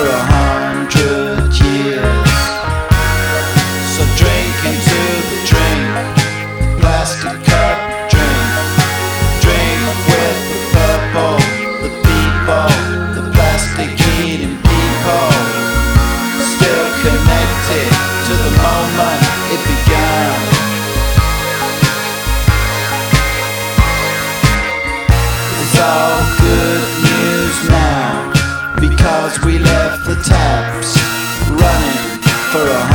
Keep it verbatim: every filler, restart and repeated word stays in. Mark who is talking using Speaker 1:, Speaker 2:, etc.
Speaker 1: a hundred years. So drink into the drink, plastic cup drink. Drink with the purple, the people, the plastic eating people. Still connected to the moment it began. It's all good news now, because we left the taps running for a